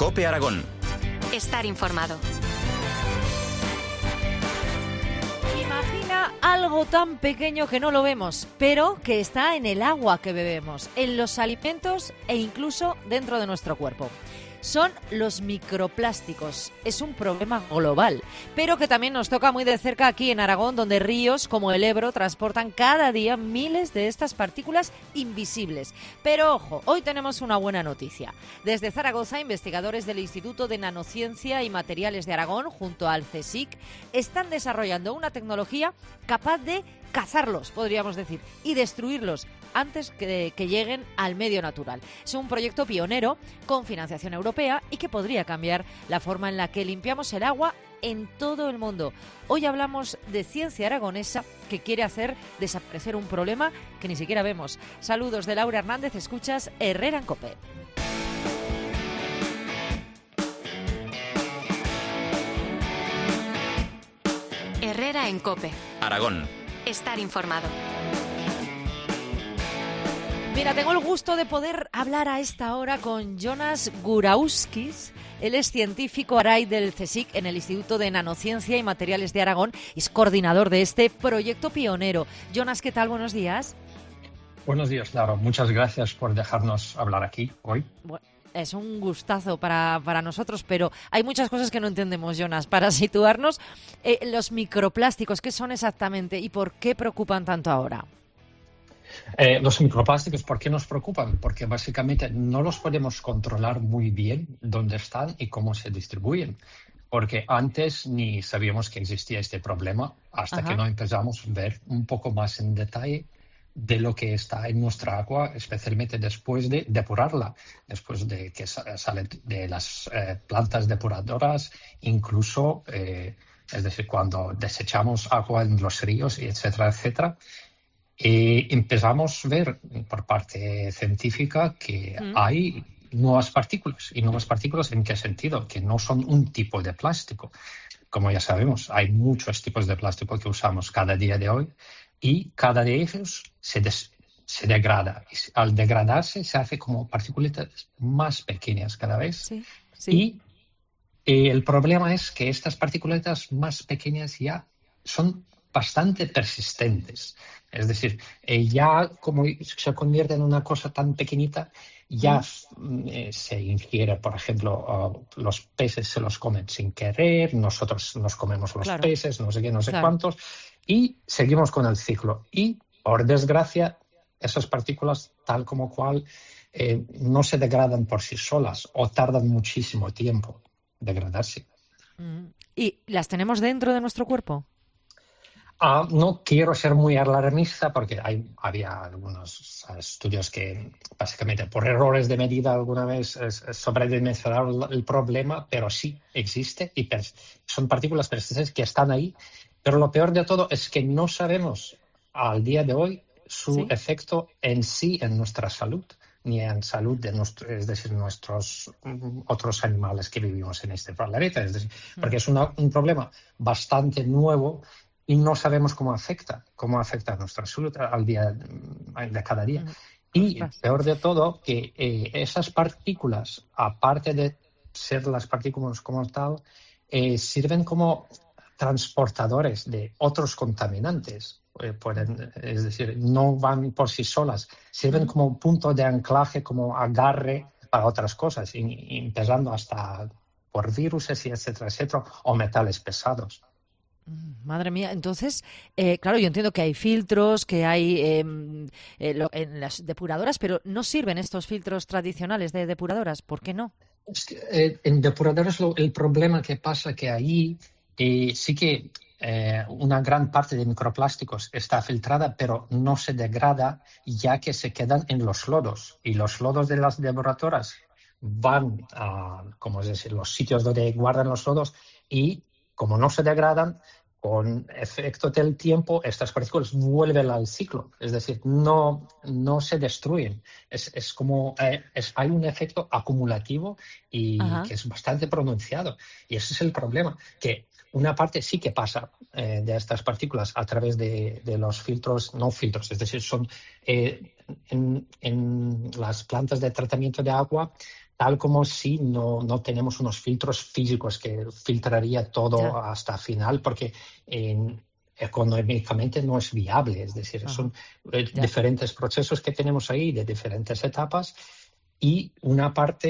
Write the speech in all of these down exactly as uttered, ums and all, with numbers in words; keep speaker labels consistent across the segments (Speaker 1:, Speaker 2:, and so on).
Speaker 1: COPE Aragón.
Speaker 2: Estar informado.
Speaker 3: Imagina algo tan pequeño que no lo vemos, pero que está en el agua que bebemos, en los alimentos e incluso dentro de nuestro cuerpo. Son los microplásticos. Es un problema global, pero que también nos toca muy de cerca aquí en Aragón, donde ríos como el Ebro transportan cada día miles de estas partículas invisibles. Pero ojo, hoy tenemos una buena noticia. Desde Zaragoza, investigadores del Instituto de Nanociencia y Materiales de Aragón, junto al CSIC, están desarrollando una tecnología capaz de cazarlos, podríamos decir, y destruirlos antes que, que lleguen al medio natural. Es un proyecto pionero con financiación europea y que podría cambiar la forma en la que limpiamos el agua en todo el mundo. Hoy hablamos de ciencia aragonesa que quiere hacer desaparecer un problema que ni siquiera vemos. Saludos de Laura Hernández, escuchas Herrera en COPE.
Speaker 2: Herrera en COPE.
Speaker 1: Aragón.
Speaker 2: Estar informado.
Speaker 3: Mira, tengo el gusto de poder hablar a esta hora con Jonas Gurauskis. Él es científico aray del CSIC en el Instituto de Nanociencia y Materiales de Aragón y es coordinador de este proyecto pionero. Jonas, ¿qué tal? Buenos días.
Speaker 4: Buenos días, Laura. Muchas gracias por dejarnos hablar aquí hoy.
Speaker 3: Bueno, es un gustazo para, para nosotros, pero hay muchas cosas que no entendemos, Jonas. Para situarnos, eh, los microplásticos, ¿qué son exactamente y por qué preocupan tanto ahora?
Speaker 4: Eh, los microplásticos, ¿por qué nos preocupan? Porque básicamente no los podemos controlar muy bien dónde están y cómo se distribuyen. Porque antes ni sabíamos que existía este problema hasta Ajá. que no empezamos a ver un poco más en detalle de lo que está en nuestra agua, especialmente después de depurarla, después de que sale de las eh, plantas depuradoras, incluso, eh, es decir, cuando desechamos agua en los ríos, etcétera, etcétera. Eh, empezamos a ver por parte científica que mm. hay nuevas partículas. ¿Y nuevas partículas en qué sentido? Que no son un tipo de plástico. Como ya sabemos, hay muchos tipos de plástico que usamos cada día de hoy y cada de ellos se, des, se degrada. Y al degradarse se hace como partículas más pequeñas cada vez.
Speaker 3: Sí, sí.
Speaker 4: Y eh, el problema es que estas partículas más pequeñas ya son bastante persistentes. Es decir, eh, ya como se convierte en una cosa tan pequeñita, ya mm. eh, se ingiere, por ejemplo, uh, los peces se los comen sin querer, nosotros nos comemos los claro. peces, no sé qué, no sé claro. cuántos, y seguimos con el ciclo. Y, por desgracia, esas partículas, tal como cual, eh, no se degradan por sí solas o tardan muchísimo tiempo en degradarse.
Speaker 3: Mm. ¿Y las tenemos dentro de nuestro cuerpo?
Speaker 4: Ah, no quiero ser muy alarmista porque hay, había algunos estudios que básicamente por errores de medida alguna vez sobredimensionaron el problema, pero sí existe y son partículas persistentes que están ahí. Pero lo peor de todo es que no sabemos al día de hoy su ¿Sí? efecto en sí en nuestra salud, ni en salud de nuestro, es decir, nuestros otros animales que vivimos en este planeta. Es decir, porque es una, un problema bastante nuevo y no sabemos cómo afecta, cómo afecta a nuestra salud al día de cada día. Y peor de todo, que eh, esas partículas, aparte de ser las partículas como tal, eh, sirven como transportadores de otros contaminantes. Eh, pueden, es decir, no van por sí solas, sirven como un punto de anclaje, como agarre para otras cosas, y, y empezando hasta por virus, etcétera, etcétera, o metales pesados.
Speaker 3: Madre mía, entonces, eh, claro, yo entiendo que hay filtros, que hay eh, eh, lo, en las depuradoras, pero ¿no sirven estos filtros tradicionales de depuradoras? ¿Por qué no?
Speaker 4: Es que, eh, en depuradoras lo, el problema que pasa que ahí eh, sí que eh, una gran parte de microplásticos está filtrada, pero no se degrada ya que se quedan en los lodos. Y los lodos de las depuradoras van a, como es decir, los sitios donde guardan los lodos y como no se degradan, con efecto del tiempo, estas partículas vuelven al ciclo. Es decir, no, no se destruyen. Es, es como, eh, es, hay un efecto acumulativo y Ajá. que es bastante pronunciado. Y ese es el problema, que una parte sí que pasa eh, de estas partículas a través de, de los filtros, no filtros, es decir, son eh, en, en las plantas de tratamiento de agua, tal como si no, no tenemos unos filtros físicos que filtraría todo
Speaker 3: Ya.
Speaker 4: hasta final, porque en, económicamente no es viable. Es decir,
Speaker 3: Ajá.
Speaker 4: son eh,
Speaker 3: Ya.
Speaker 4: diferentes procesos que tenemos ahí de diferentes etapas. Y una parte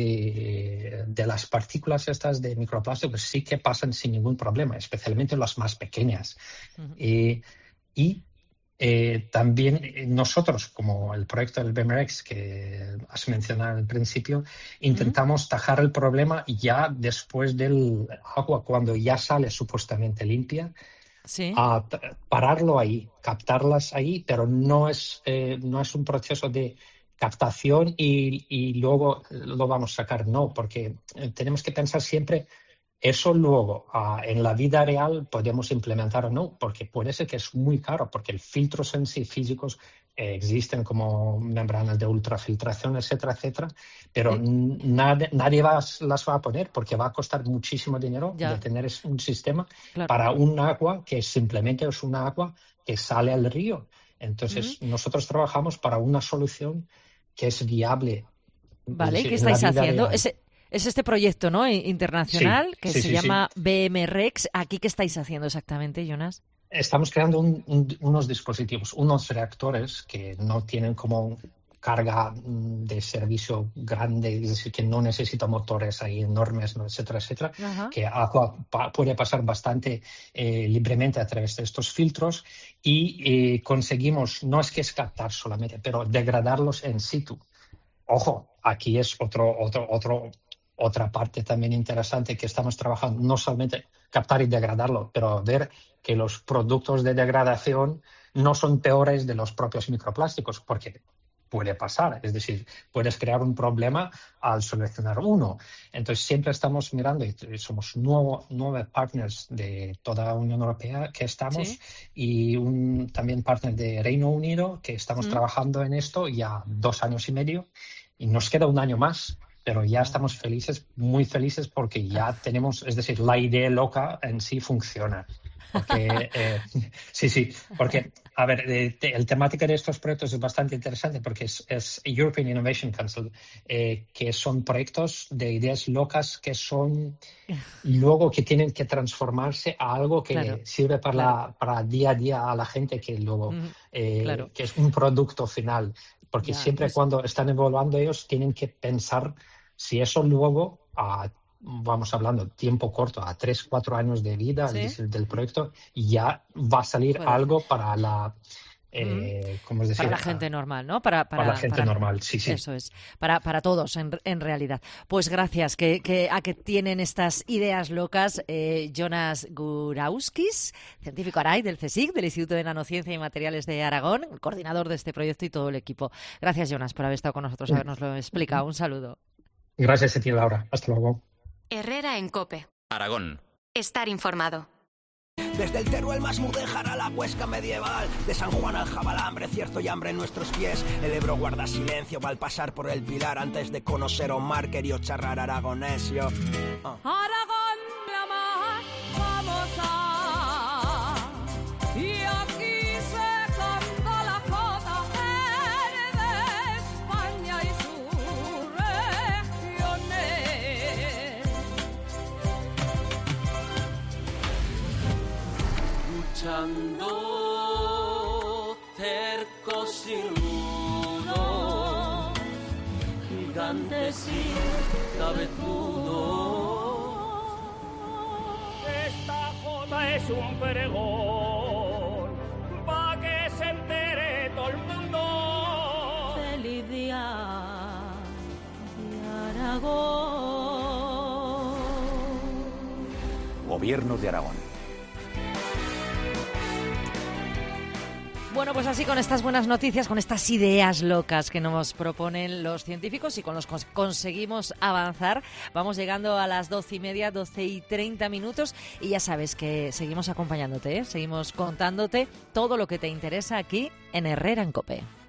Speaker 4: eh, de las partículas estas de microplásticos sí que pasan sin ningún problema, especialmente las más pequeñas.
Speaker 3: Ujú.
Speaker 4: Eh, y eh, también eh, nosotros, como el proyecto del B M R X que has mencionado al principio, intentamos tajar el problema ya después del agua, cuando ya sale supuestamente limpia,
Speaker 3: Sí.
Speaker 4: a t- pararlo ahí, captarlas ahí, pero no es, eh, no es un proceso de captación y, y luego lo vamos a sacar, no, porque eh, tenemos que pensar siempre eso luego ah, en la vida real podemos implementar o no, porque puede ser que es muy caro, porque los filtros en sí físicos eh, existen como membranas de ultrafiltración, etcétera, etcétera, pero
Speaker 3: Sí.
Speaker 4: n- nadie, nadie va, a- las va a poner porque va a costar muchísimo dinero
Speaker 3: Ya.
Speaker 4: de tener es- un sistema
Speaker 3: Claro.
Speaker 4: para un agua que simplemente es un agua que sale al río. Entonces,
Speaker 3: Ujú.
Speaker 4: nosotros trabajamos para una solución que es viable, es
Speaker 3: Vale, ¿y
Speaker 4: decir,
Speaker 3: qué
Speaker 4: en la
Speaker 3: estáis
Speaker 4: vida
Speaker 3: haciendo?
Speaker 4: real.
Speaker 3: Es, es este proyecto, ¿no? I-
Speaker 4: Sí,
Speaker 3: internacional que
Speaker 4: sí,
Speaker 3: se
Speaker 4: sí, sí.
Speaker 3: llama B M R X. ¿Aquí qué estáis haciendo exactamente, Jonas?
Speaker 4: Estamos creando un- un- unos dispositivos, unos reactores que no tienen como carga mm, de servicio grande, es decir, que no necesita motores ahí enormes, ¿no? etcétera, etcétera,
Speaker 3: Ajá.
Speaker 4: que agua pa- puede pasar bastante eh, libremente a través de estos filtros y eh, conseguimos, no es que es captar solamente, pero degradarlos en situ. Ojo, aquí es otro, otro, otro, otra parte también interesante que estamos trabajando, no solamente captar y degradarlo, pero ver que los productos de degradación no son peores de los propios microplásticos, porque puede pasar, es decir, puedes crear un problema al seleccionar uno. Entonces siempre estamos mirando, y somos nuevo, nueve partners de toda la Unión Europea que estamos,
Speaker 3: Sí.
Speaker 4: y un también partner de Reino Unido que estamos
Speaker 3: Mm.
Speaker 4: trabajando en esto ya dos años y medio, y nos queda un año más, pero ya estamos felices, muy felices, porque ya tenemos, es decir, la idea loca en sí funciona. Porque, eh, sí, sí, porque, a ver, eh, te- el temática de estos proyectos es bastante interesante porque es, es European Innovation Council, eh, que son proyectos de ideas locas que son luego que tienen que transformarse a algo que
Speaker 3: Claro,
Speaker 4: sirve para,
Speaker 3: claro.
Speaker 4: la, para día a día a la gente, que luego,
Speaker 3: Ujú.
Speaker 4: eh,
Speaker 3: Claro.
Speaker 4: que es un producto final. Porque
Speaker 3: Ya,
Speaker 4: siempre
Speaker 3: pues
Speaker 4: cuando están evaluando ellos tienen que pensar si eso luego, a, vamos hablando, tiempo corto, a tres, cuatro años de vida, es
Speaker 3: sí,
Speaker 4: decir, del proyecto, ya va a salir
Speaker 3: puede hacer.
Speaker 4: algo para la,
Speaker 3: Ujú.
Speaker 4: eh, ¿cómo es decir?
Speaker 3: Para la gente
Speaker 4: Ah,
Speaker 3: normal, ¿no? Para,
Speaker 4: para la
Speaker 3: para,
Speaker 4: gente
Speaker 3: para
Speaker 4: normal, sí, sí.
Speaker 3: eso es, para, para todos en, en realidad. Pues gracias que, que a que tienen estas ideas locas eh, Jonas Gurauskis, científico ARAI del CSIC, del Instituto de Nanociencia y Materiales de Aragón, el coordinador de este proyecto y todo el equipo. Gracias, Jonas, por haber estado con nosotros, habernoslo explicado. Un saludo.
Speaker 4: Gracias a ti, Laura. Hasta luego.
Speaker 2: Herrera en COPE.
Speaker 1: Aragón.
Speaker 2: Estar informado.
Speaker 5: Desde el Teruel más mudéjar a la Huesca medieval, de San Juan al Jabalambre, cierto y hambre en nuestros pies. El Ebro guarda silencio al pasar por el Pilar antes de conocer a Omar, quería charrar aragonesio. Ah.
Speaker 6: Aragón, mi amor, vamos a... Y aquí se canta la jota de España y sus regiones.
Speaker 7: Luchando tercos y rudos, gigantes y cabezudos.
Speaker 8: Esta jota es un pregón, pa' que se entere todo el mundo.
Speaker 6: Feliz día de Aragón.
Speaker 5: Gobierno de Aragón.
Speaker 3: Bueno, pues así con estas buenas noticias, con estas ideas locas que nos proponen los científicos y con los que conseguimos avanzar, vamos llegando a las doce y media, doce y treinta minutos, y ya sabes que seguimos acompañándote, ¿eh? Seguimos contándote todo lo que te interesa aquí en Herrera en COPE.